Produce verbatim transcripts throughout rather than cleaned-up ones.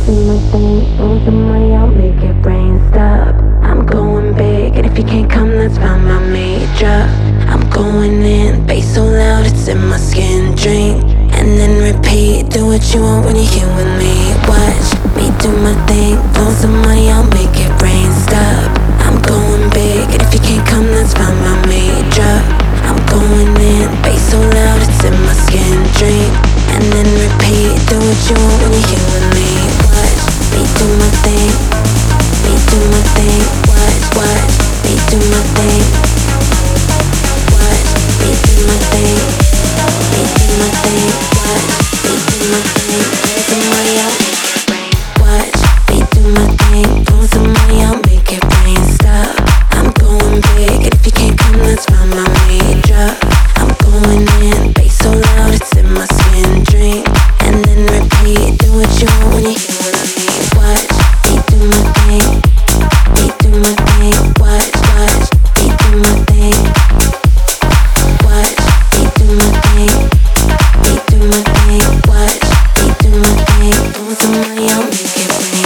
do my thing, blow some money, I'll make it rain, stop. I'm going big, and if you can't come, that's fine by me. Drop, I'm going in, bass so loud, it's in my skin. Drink, and then repeat, do what you want when you're here with me. Watch me do my thing, blow some money, I'll make it rain, stop. I'm going big, and if you can't come, that's fine by me. Drop, I'm going in, bass so loud, it's in my skin. Drink, and then repeat, do what you want when you're here with me. Watch me do my thing, me do my thing. Watch, watch me do my thing. Watch me do my thing, me do my thing. Watch me do my thing. Blow some money, I'll make it rain. Watch me do my thing. Blow some money, I'll make it rain. Stop, I'm going big, and if you can't come, that's fine by me. Drop, I'm going in, bass so loud, it's in my skin. Drink, and then repeat, do what you want when you're here with me. Watch me do my thing, me do my thing. Watch, watch me do my thing. Watch me do my thing, me do my thing. Watch me do my thing. Blow some money, I'll make it rain.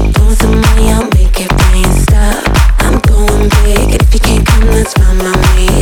That's fine by me.